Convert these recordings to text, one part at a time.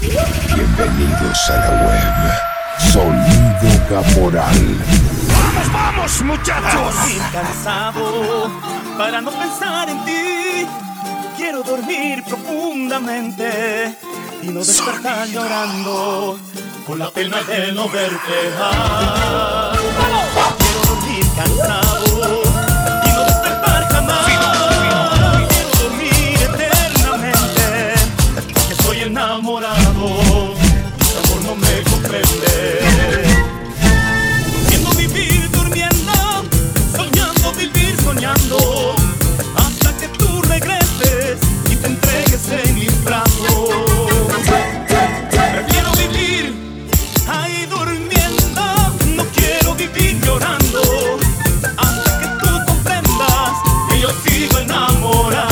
Bienvenidos a la web. Sonido Caporal. ¡Vamos, vamos, muchachos! Dormir cansado para no pensar en ti. Quiero dormir profundamente y no despertar llorando con la pena de no verte. Quiero dormir cansado y no despertar jamás. Quiero dormir eternamente porque estoy enamorado. Tu amor no me comprende. Durmiendo vivir, durmiendo, soñando vivir, soñando, hasta que tú regreses y te entregues en mis brazos. Prefiero vivir ahí durmiendo, no quiero vivir llorando, hasta que tú comprendas que yo sigo enamorado.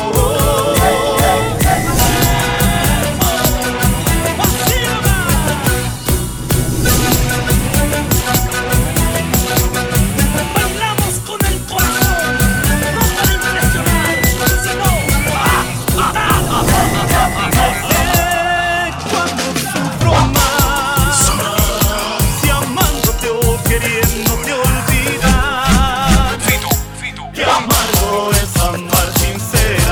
Bailamos con el corazón, no para impresionar, sino cuando sufro más, si amándote o queriéndote olvidar, qué amargo es amar sin ser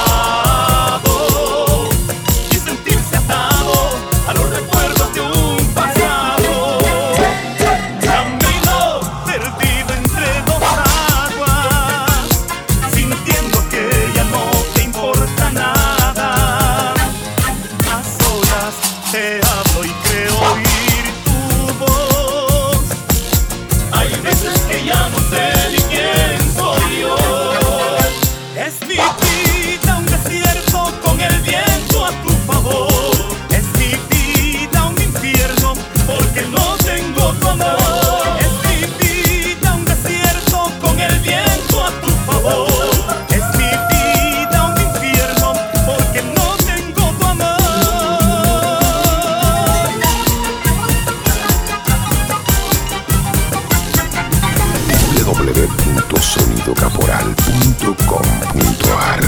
amado y sentirse atado a los recuerdos de un pasado. Camino perdido entre dos aguas, sintiendo que ya no te importa nada. A solas te hablo y creo oír tu voz. Hay veces que ya no sé ni quién soy yo. Es mi vida un desierto con el viento a tu favor. Es mi vida un infierno porque no tengo tu amor. Es mi vida un desierto con el viento a tu favor. Es mi vida un infierno porque no tengo tu amor. www.sonidocaporal.com.ar.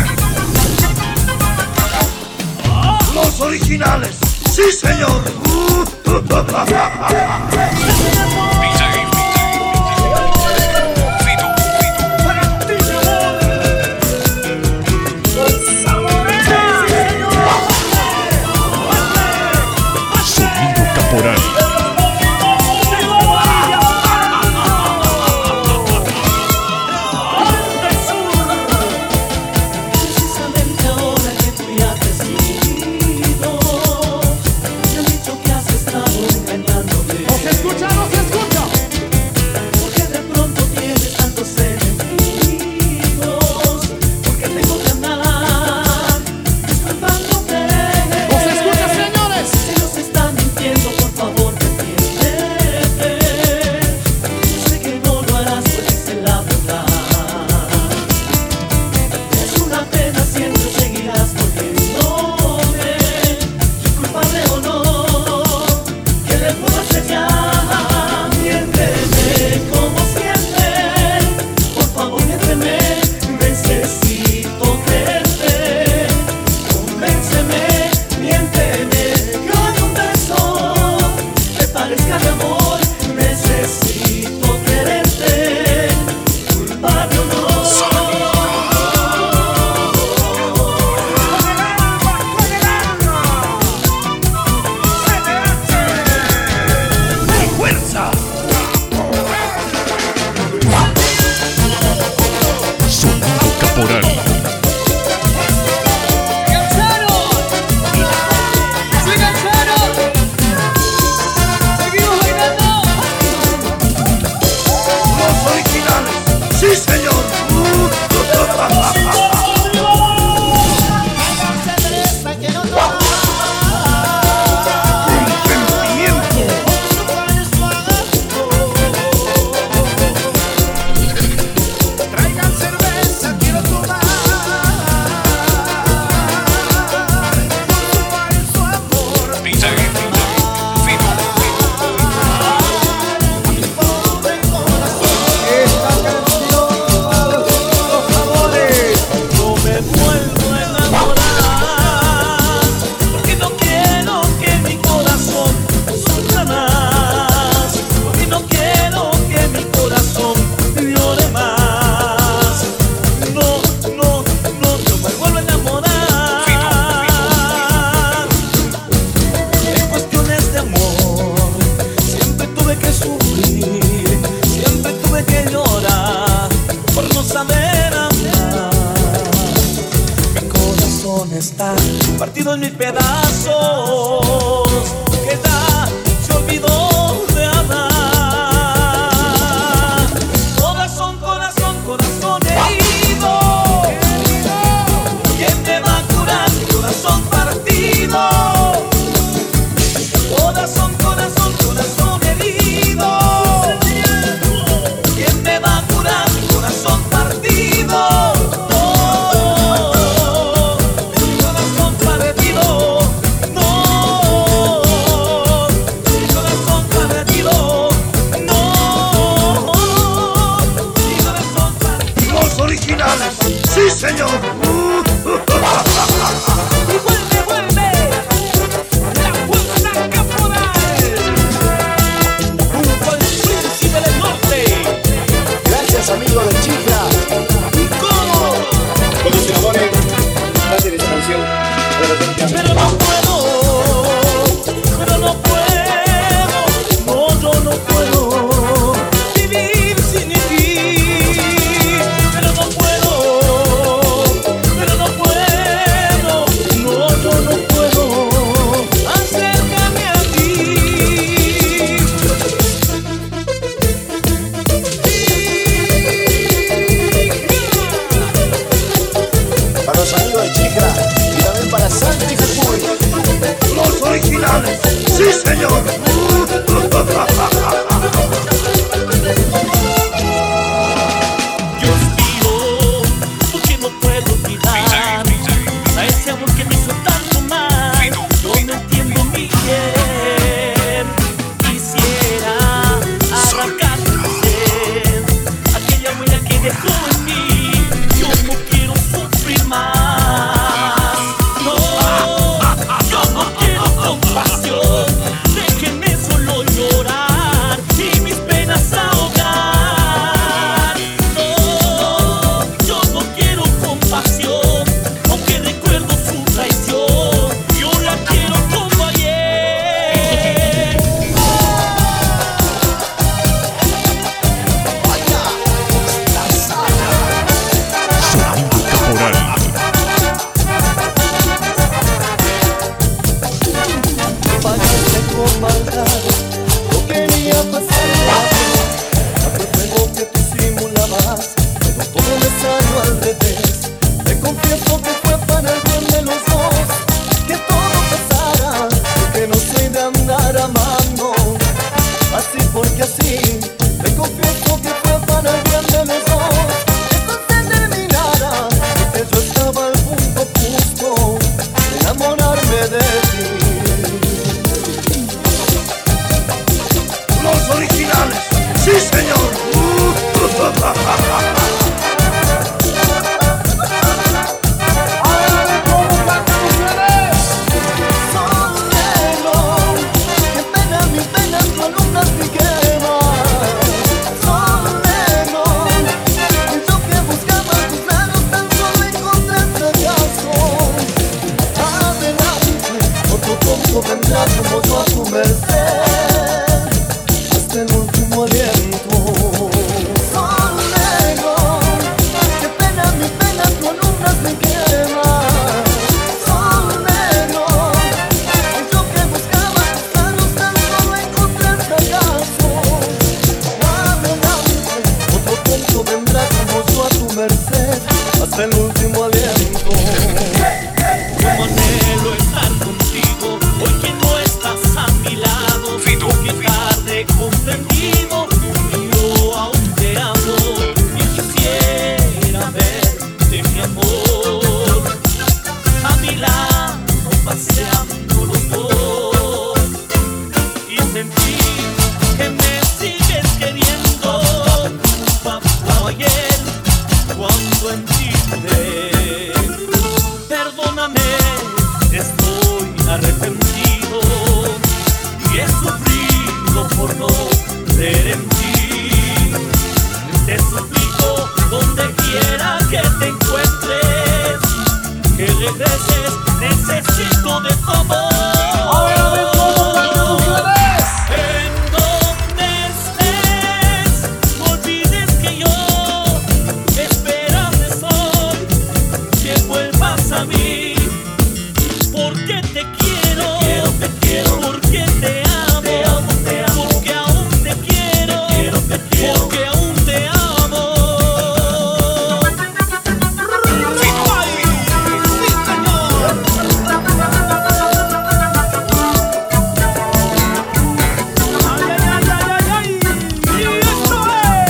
¡Los originales! ¡Sí, señor! Sonido Caporal. Precisamente ahora que tú ya te has ido, me han dicho que has estado engañándome. ¡No se escucha, no se escucha! Porque de pronto tienes tantos enemigos. Porque tengo que andar disculpándote. ¡No se escucha, señores! Si nos están mintiendo, por favor, originales. ¡Sí, señor! Yo espero porque no puedo olvidar a ese amor que me hizo tanto mal. Yo no entiendo mi bien. Quisiera arrancar tu ser, aquella huella que dejó en mí. Yo no quiero sufrir más. No, yo no quiero compasión. Déjenme solo llorar y mis penas ahogar. No, yo no quiero compasión, aunque recuerdo su traición. Yo la quiero como ayer. Sonido Caporal. Parece con maldad, no quería pasarlo a fuego que tú simulabas, pero todo me salió al revés. Te confieso que fue para el bien de los dos, que todo pasara, porque no soy de andar amando, así porque así. Te confieso que fue para el bien de los dos, esto se terminara, porque yo estaba al punto justo de enamorarme de ti. ¡Los originales! ¡Sí, señor! Sol negro, qué pena mi pena tu alumbras mi quema. Sol negro, yo que buscaba tus labios tan solo encontré fracaso. Adelante, otro tonto vendrá como yo a tu merced, hasta el último aliento. Sol negro, qué pena mi pena tu alumbras mi quema. Sol negro, yo que buscaba tus labios tan solo encontré fracaso. Adelante, otro tonto vendrá como yo a tu merced, hasta el último aliento. Como anhelo estar contigo, hoy que no estás a mi lado. Porque tarde comprendido, yo aún te amo y quisiera verte, mi amor, a mi lado paseando los dos y sentir que me sigues queriendo. Papá, ayer cuando en ti dudé, perdóname, estoy arrepentido y he sufrido por no creer en ti. Te suplico donde quiera que te encuentres, que regreses, necesito de tu amor. En donde estés, no olvides que yo esperable soy, que vuelvas a mí, porque te quiero, porque te amo, porque aún te quiero, porque aún te amo. ¡Ay, sí, señor! ¡Ay! ¡Y esto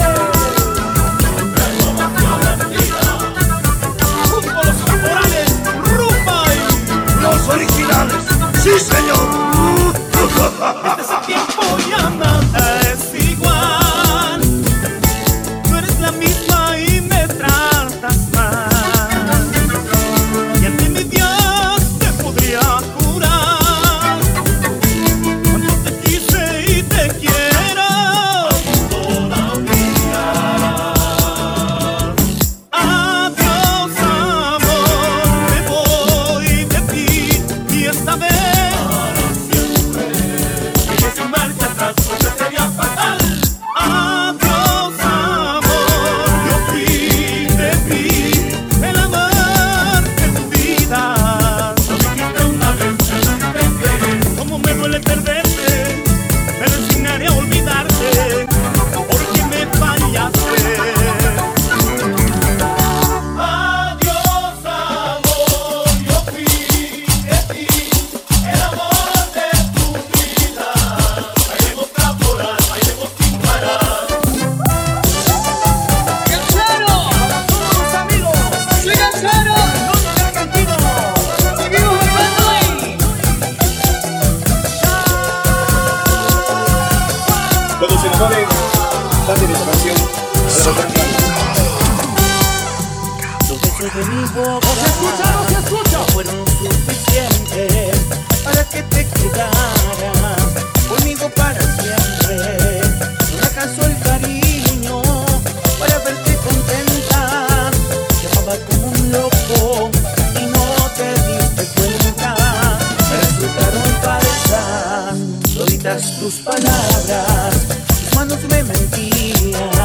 es! ¡Junto a los caporales, rumba y... ¡Los originales! ¡Sí, señor! Desde ese tiempo ya nada es igual. Tú eres la misma y me tratas mal. Y ante mi Dios te podría jurar cuánto te quise y te quiero todavía. Adiós, amor, me voy de ti y esta vez que sin marcha atrás pues sería fatal. Adiós, amor, yo fui de ti el amor de tu vida. Lo dijiste una vez, como me duele perderte, pero enseñaré a olvidarte, porque me fallaste. Adiós, amor, yo fui de ti el amor de tu Sole, dale esta canción. Los besos de mi boca No se escucha. fueron suficientes para que te quedaras conmigo para siempre. No me acaso el cariño para verte contenta. Te amaba como un loco y no te diste cuenta. Me resultaron falsas toditas tus palabras, tus manos me mentían.